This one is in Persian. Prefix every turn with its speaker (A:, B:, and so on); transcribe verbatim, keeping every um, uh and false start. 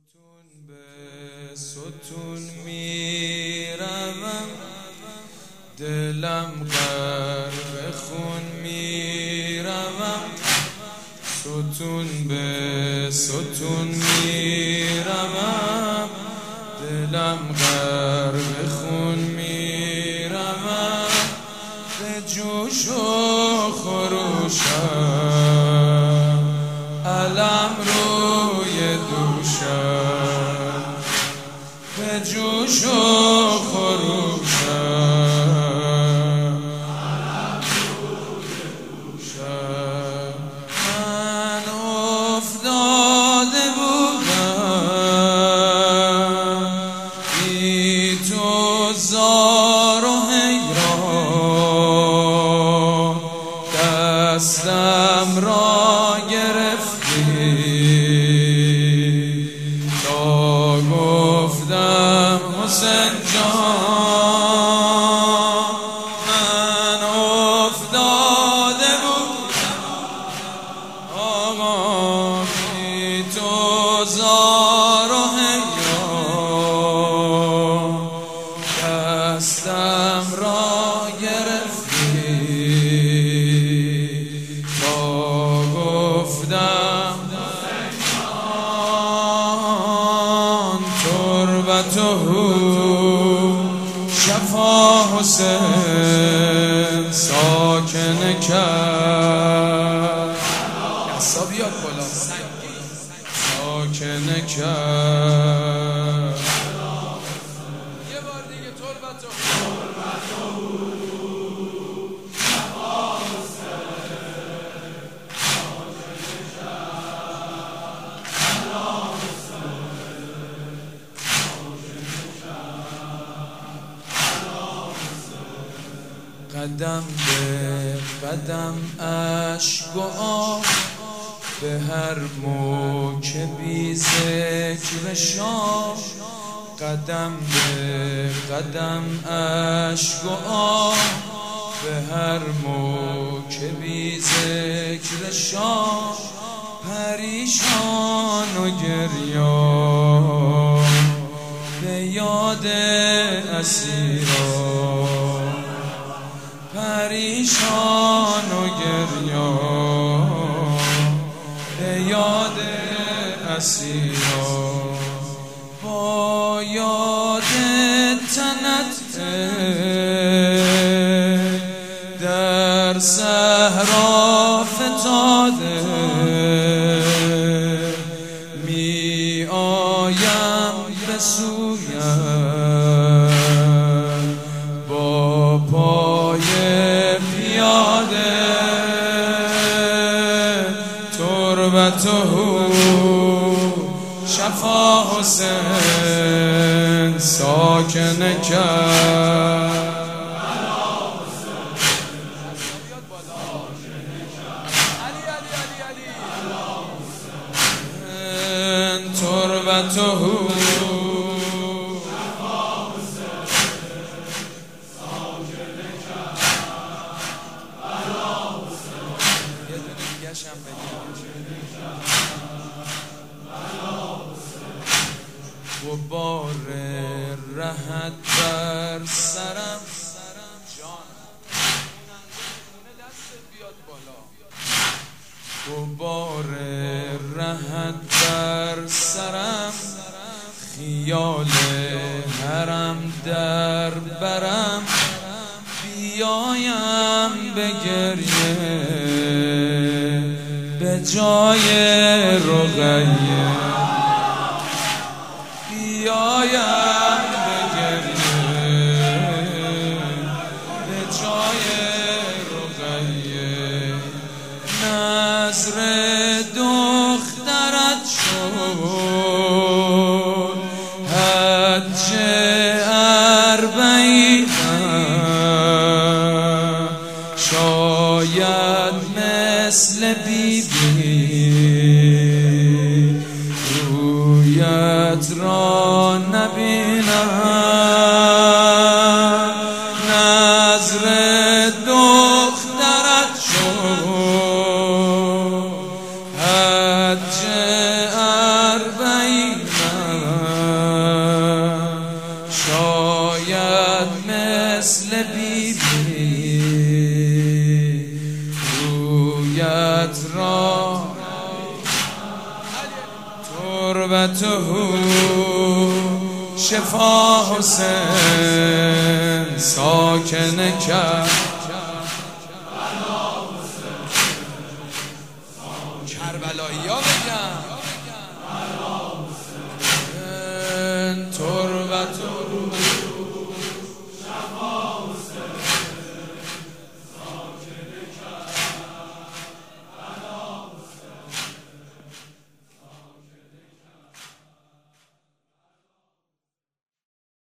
A: ستون به ستون میروم، دلم غرق خون میروم. ستون به ستون میروم، دلم غرق خون میروم. به جوش و خروشم علم روی دوشم، به جوش و خروشم علم روی دوشم. من افتاده بودم بی تو زار و حیران، دستم را گرفتی تا گفتم حسین جان. من افتاده بودم آقا بی تو زار و حیران، دستم را گرفتی تا گفتم تربته شفا حسین ساکن کرد. دستا بیاد بالا، ساکن کرد. یه بار دیگه تربته قدم به قدم اشک و آب، به هر موکبی ذکر شاه. قدم به قدم اشک و آب، به هر موکبی ذکر شاه. پریشان و گریان به یاد اسیران، پریشان و گریان به یاد اسیران. با یاد تنت در صحرا فتاده، می آیم به سویم با پای پیاده. تربته شفا حسین ساکن کرد. تربته و بار رهت بر سرم و بار رهت بر سرم. خیال حرم در برم، بیایم به گریه به جای رقیه. بیایم به گریه به جای رقیه. نظر دخترت شد حج اربعینم، شاید مثل بی بی رویت را نبینم. نظر دخترت شد حج اربعینم، را تربته شفا حسین ساکن کرد کربلایی ها بگن